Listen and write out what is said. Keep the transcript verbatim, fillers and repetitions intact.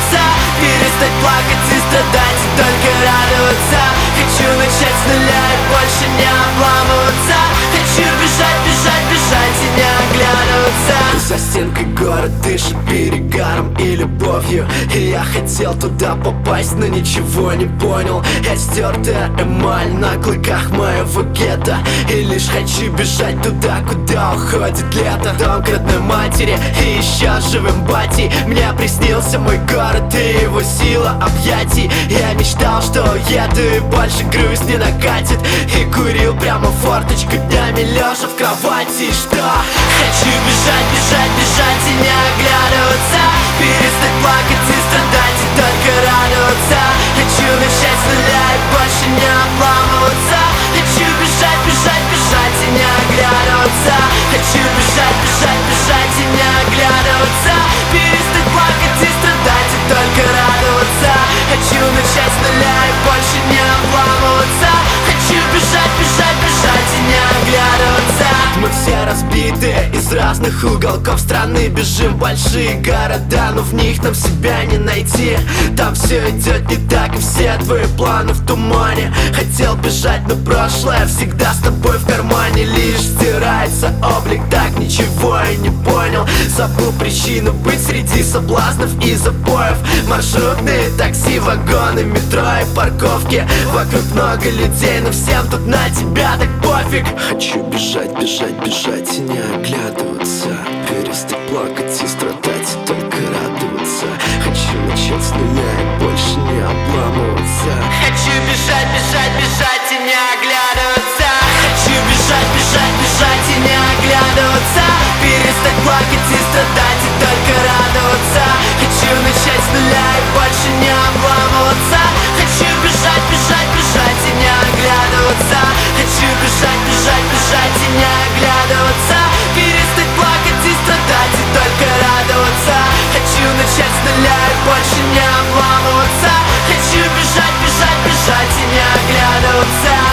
оглядываться, перестать плакать и страдать и только радоваться. Хочу начать с нуля и больше не обламываться. Хочу бежать, бежать, бежать и не оглядываться. За стенкой город дышит перегаром и любовью, и я хотел туда попасть, но ничего не понял. Я стертая эмаль на клыках моего гетто, и лишь хочу бежать туда, куда уходит лето. Дом к родной матери и еще живым батей. Мне приснился мой город и его сила объятий. Я мечтал, что уеду и больше грусть не накатит, и курил прямо в форточку днями лежа в кровати. Что? Хочу бежать, бежать, бежать и не оглядываться, перестать плакать и страдать и только радоваться. Хочу начать с нуля и больше не обламываться. Хочу бежать, бежать, бежать и не оглядываться. Хочу бежать, бежать, бежать и не оглядываться, перестать плакать и страдать и только радоваться. Хочу начать с нуля и больше не обламываться. Хочу бежать, бежать, бежать и не оглядываться. Мы все разбиты из разных уголков страны, бежим в большие города, но в них нам себя не найти. Там все идет не так, и все твои планы в тумане. Хотел бежать, но прошлое всегда с тобой в кармане. Лишь стирается облик, так ничего и не понял. Забыл причину быть среди соблазнов и запоев. Маршрутные такси, вагоны, метро и парковки. Вокруг много людей, но всем тут на тебя так пофиг. Хочу бежать, бежать, бежать и не оглядываться, перестать плакать и страдать и только радоваться. Хочу начать с нуля и больше не обламываться. Хочу бежать, бежать, бежать и не оглядываться. Хочу бежать, бежать, бежать и не оглядываться, перестать плакать и страдать и только радоваться. Хочу начать с нуля и больше не обламываться. Хочу бежать, бежать, бежать и не оглядываться. Хочу бежать, бежать, бежать и не оглядываться, перестать плакать и страдать и только радоваться. Хочу начать с нуля и больше не обламываться. Хочу бежать, бежать, бежать и не оглядываться.